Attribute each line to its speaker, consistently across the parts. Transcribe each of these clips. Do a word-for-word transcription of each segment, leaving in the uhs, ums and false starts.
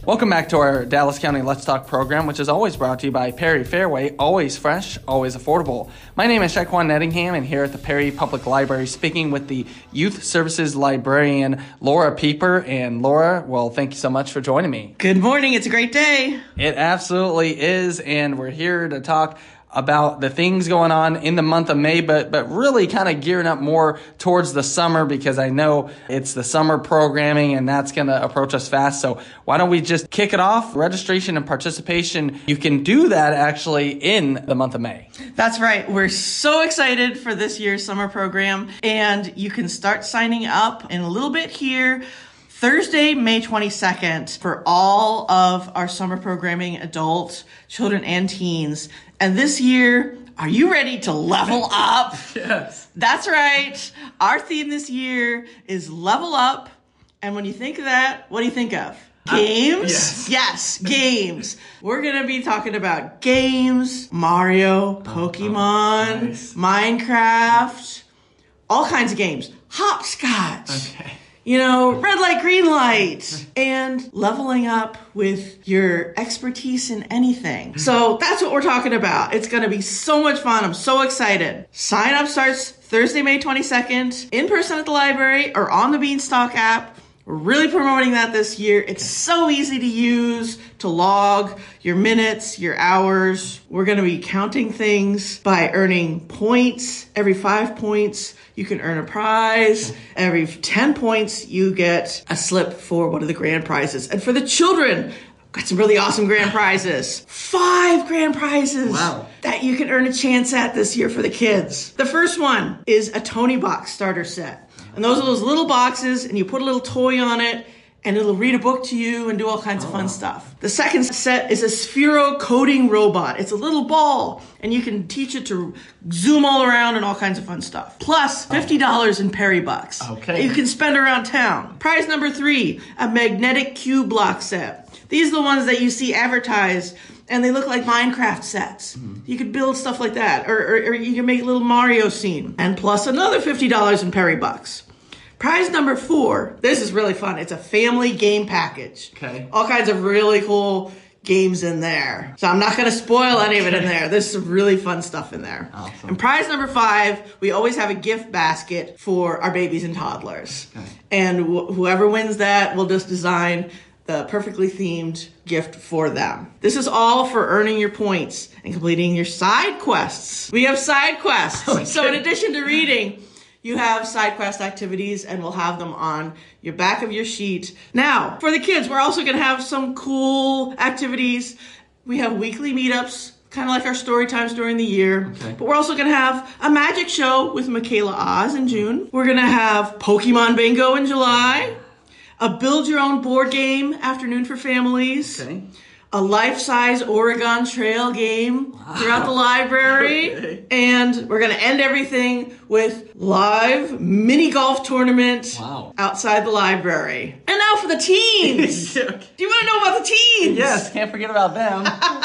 Speaker 1: Welcome back to our Dallas County Let's Talk program, which is always brought to you by Perry Fairway, always fresh, always affordable. My name is Shaquan Nettingham, and here at the Perry Public Library, speaking with the Youth Services Librarian, Laura Pieper. And Laura, well, thank you so much for joining me.
Speaker 2: Good morning. It's a great day.
Speaker 1: It absolutely is, and we're here to talk about the things going on in the month of May, but but really kind of gearing up more towards the summer, because I know it's the summer programming and that's going to approach us fast. So why don't we just kick it off? Registration and participation, you can do that actually in the month of May.
Speaker 2: That's right. We're so excited for this year's summer program, and you can start signing up in a little bit here. Thursday, May twenty-second, for all of our summer programming, adults, children, and teens. And this year, are you ready to level up?
Speaker 1: Yes.
Speaker 2: That's right. Our theme this year is level up. And when you think of that, what do you think of? Games?
Speaker 1: Uh, yes.
Speaker 2: Yes, games. We're going to be talking about games, Mario, Pokemon,
Speaker 1: oh, nice.
Speaker 2: Minecraft, all kinds of games. Hopscotch.
Speaker 1: Okay.
Speaker 2: You know, red light, green light, and leveling up with your expertise in anything. So that's what we're talking about. It's going to be so much fun. I'm so excited. Sign up starts Thursday, May twenty-second, in person at the library or on the Beanstalk app. We're really promoting that this year. It's so easy to use, to log your minutes, your hours. We're going to be counting things by earning points. Every five points, you can earn a prize. Every ten points, you get a slip for one of the grand prizes. And for the children, got some really awesome grand prizes. Five grand prizes.
Speaker 1: Wow.
Speaker 2: That you can earn a chance at this year for the kids. The first one is a Tony Box starter set. And those are those little boxes, and you put a little toy on it, and it'll read a book to you and do all kinds oh. of fun stuff. The second set is a Sphero coding robot. It's a little ball, and you can teach it to zoom all around and all kinds of fun stuff. Plus fifty dollars in Perry Bucks.
Speaker 1: Okay.
Speaker 2: That you can spend around town. Prize number three, a magnetic cube block set. These are the ones that you see advertised, and they look like Minecraft sets. Mm-hmm. You could build stuff like that, or, or, or you can make a little Mario scene. And plus another fifty dollars in Perry Bucks. Prize number four, this is really fun. It's a family game package.
Speaker 1: Okay.
Speaker 2: All kinds of really cool games in there. So I'm not going to spoil any of it in there. There's some really fun stuff in there.
Speaker 1: Awesome.
Speaker 2: And prize number five, we always have a gift basket for our babies and toddlers. Okay. And wh- whoever wins that will just design the perfectly themed gift for them. This is all for earning your points and completing your side quests. We have side quests. Okay. So in addition to reading, you have side quest activities, and we'll have them on your back of your sheet. Now, for the kids, we're also going to have some cool activities. We have weekly meetups, kind of like our story times during the year. Okay. But we're also going to have a magic show with Michaela Oz in June. We're going to have Pokemon Bingo in July. A build your own board game afternoon for families. Okay. A life-size Oregon Trail game wow. throughout the library. Okay. And we're going to end everything with live mini golf tournament
Speaker 1: wow.
Speaker 2: outside the library. And now for the teens. Yeah. Do you want to know about the teens?
Speaker 1: Yes, can't forget about them.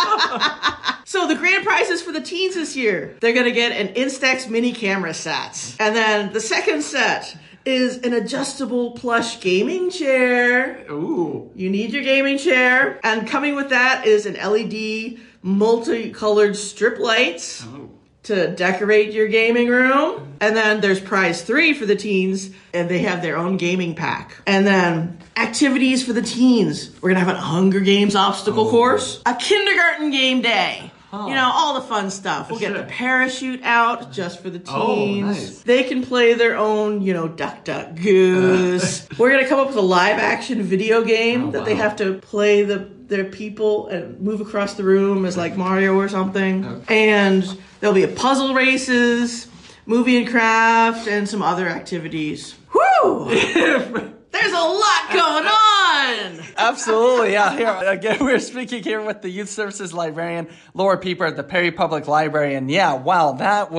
Speaker 2: So the grand prizes for the teens this year, they're going to get an Instax mini camera set. And then the second set is an adjustable plush gaming chair.
Speaker 1: Ooh.
Speaker 2: You need your gaming chair. And coming with that is an L E D multicolored strip lights oh. to decorate your gaming room. And then there's prize three for the teens, and they have their own gaming pack. And then activities for the teens. We're going to have a Hunger Games obstacle oh. course, a kindergarten game day. Huh. You know, all the fun stuff. We'll get the parachute out just for the teens.
Speaker 1: Oh, nice.
Speaker 2: They can play their own, you know, Duck, Duck, Goose. Uh. We're going to come up with a live-action video game oh, that wow. they have to play the their people and move across the room as like Mario or something. Okay. And there'll be a puzzle races, movie and craft, and some other activities. Woo! There's a lot going on.
Speaker 1: Absolutely, yeah. Here again, we're speaking here with the Youth Services Librarian, Laura Pieper at the Perry Public Library, and yeah, wow, that was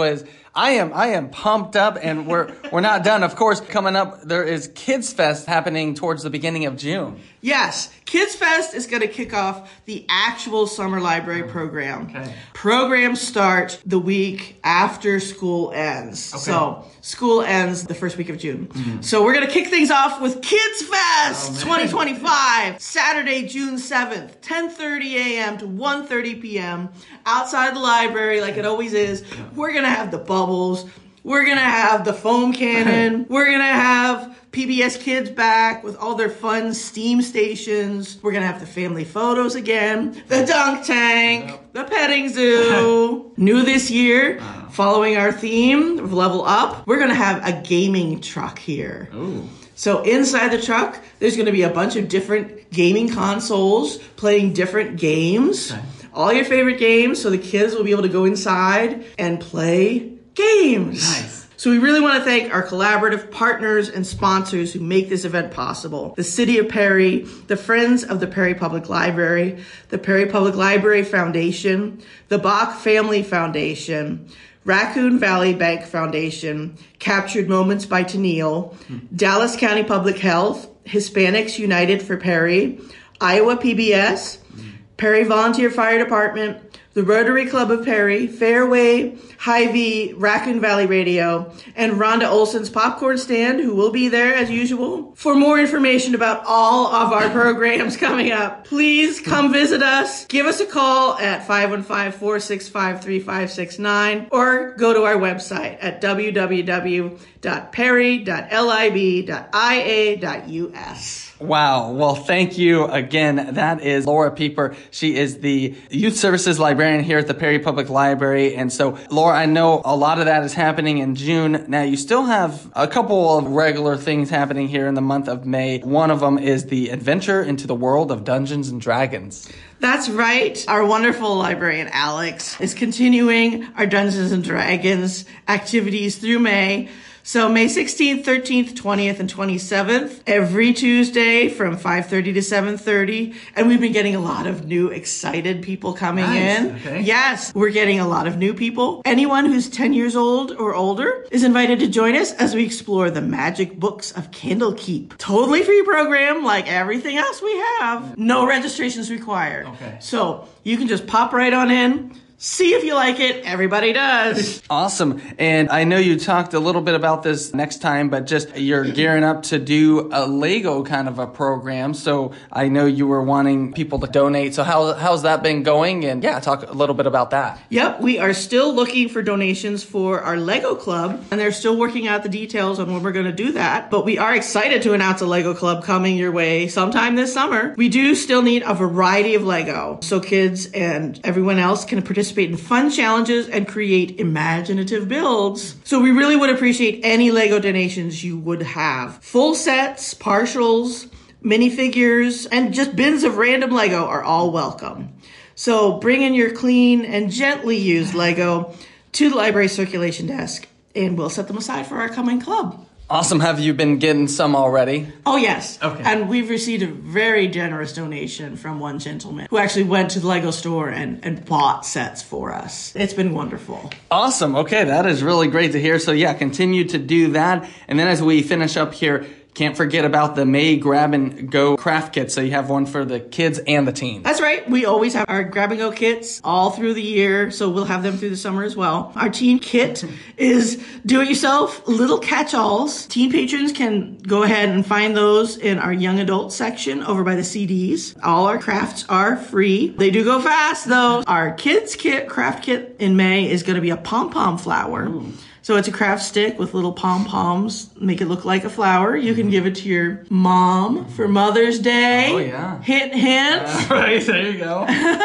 Speaker 1: I am I am pumped up, and we're we're not done. Of course, coming up there is Kids Fest happening towards the beginning of June.
Speaker 2: Yes, Kids Fest is going to kick off the actual summer library program.
Speaker 1: Okay.
Speaker 2: Programs start the week after school ends.
Speaker 1: Okay.
Speaker 2: So school ends the first week of June.
Speaker 1: Mm-hmm.
Speaker 2: So we're going to kick things off with Kids Fest
Speaker 1: Oh,
Speaker 2: twenty twenty-five, Saturday, June seventh, ten thirty a.m. to one thirty p.m. outside the library like it always is. We're going to have the bubbles. We're going to have the foam cannon. We're going to have P B S Kids back with all their fun steam stations. We're going to have the family photos again. The dunk tank. Yep. The petting zoo. New this year, following our theme of Level Up, we're going to have a gaming truck here.
Speaker 1: Ooh.
Speaker 2: So inside the truck, there's going to be a bunch of different gaming consoles playing different games. Okay. All your favorite games, so the kids will be able to go inside and play games.
Speaker 1: Nice.
Speaker 2: So we really want to thank our collaborative partners and sponsors who make this event possible. The City of Perry, the Friends of the Perry Public Library, the Perry Public Library Foundation, the Bach Family Foundation, Raccoon Valley Bank Foundation, Captured Moments by Tennille, hmm. Dallas County Public Health, Hispanics United for Perry, Iowa P B S, hmm. Perry Volunteer Fire Department, the Rotary Club of Perry, Fairway, Hy-Vee, Raccoon Valley Radio, and Rhonda Olson's Popcorn Stand, who will be there as usual. For more information about all of our programs coming up, please come visit us. Give us a call at five one five, four six five, three five six nine or go to our website at w w w dot perry dot lib dot i a dot u s.
Speaker 1: Wow. Well, thank you again. That is Laura Pieper. She is the Youth Services Librarian here at the Perry Public Library. And so, Laura, I know a lot of that is happening in June. Now, you still have a couple of regular things happening here in the month of May. One of them is the Adventure into the World of Dungeons and Dragons.
Speaker 2: That's right. Our wonderful librarian, Alex, is continuing our Dungeons and Dragons activities through May. So May sixteenth, thirteenth, twentieth, and twenty-seventh, every Tuesday from five thirty to seven thirty. And we've been getting a lot of new excited people coming nice. in.
Speaker 1: Okay.
Speaker 2: Yes, we're getting a lot of new people. Anyone who's ten years old or older is invited to join us as we explore the magic books of Candlekeep. Totally free program like everything else we have. No registrations required.
Speaker 1: Okay.
Speaker 2: So you can just pop right on in. See if you like it. Everybody does.
Speaker 1: Awesome. And I know you talked a little bit about this next time, but just you're gearing up to do a Lego kind of a program. So I know you were wanting people to donate. So how how's that been going? And yeah, talk a little bit about that.
Speaker 2: Yep. We are still looking for donations for our Lego Club, and they're still working out the details on when we're going to do that. But we are excited to announce a Lego Club coming your way sometime this summer. We do still need a variety of Lego so kids and everyone else can participate in fun challenges and create imaginative builds. So we really would appreciate any Lego donations you would have. Full sets, partials, minifigures, and just bins of random Lego are all welcome. So bring in your clean and gently used Lego to the library circulation desk, and we'll set them aside for our coming club.
Speaker 1: Awesome. Have you been getting some already?
Speaker 2: Oh, yes.
Speaker 1: Okay.
Speaker 2: And we've received a very generous donation from one gentleman who actually went to the Lego store and, and bought sets for us. It's been wonderful.
Speaker 1: Awesome. Okay, that is really great to hear. So yeah, continue to do that. And then as we finish up here, can't forget about the May Grab and Go craft kit. So you have one for the kids and the teens.
Speaker 2: That's right. We always have our Grab and Go kits all through the year. So we'll have them through the summer as well. Our teen kit is do-it-yourself little catch-alls. Teen patrons can go ahead and find those in our young adult section over by the C Ds. All our crafts are free. They do go fast though. Our kids kit, craft kit in May is going to be a pom-pom flower. Ooh. So it's a craft stick with little pom-poms, make it look like a flower. You can give it to your mom for Mother's Day.
Speaker 1: Oh, yeah.
Speaker 2: Hint, hint.
Speaker 1: Uh, right, there you go.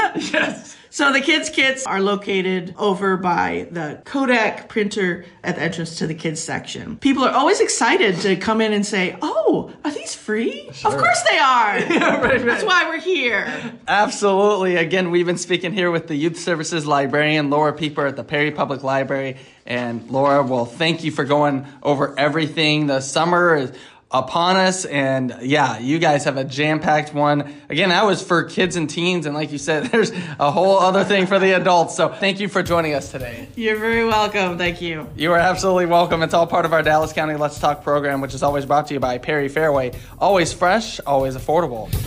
Speaker 1: Yes.
Speaker 2: So the kids' kits are located over by the Kodak printer at the entrance to the kids section. People are always excited to come in and say, oh, are these free? Sure. Of course they are. Yeah, right, right. That's why we're here.
Speaker 1: Absolutely. Again, we've been speaking here with the Youth Services Librarian, Laura Pieper at the Perry Public Library. And Laura, well, thank you for going over everything. The summer is upon us. And yeah, you guys have a jam-packed one. Again, that was for kids and teens. And like you said, there's a whole other thing for the adults. So thank you for joining us today.
Speaker 2: You're very welcome. Thank you.
Speaker 1: You are absolutely welcome. It's all part of our Dallas County Let's Talk program, which is always brought to you by Perry Fairway. Always fresh, always affordable.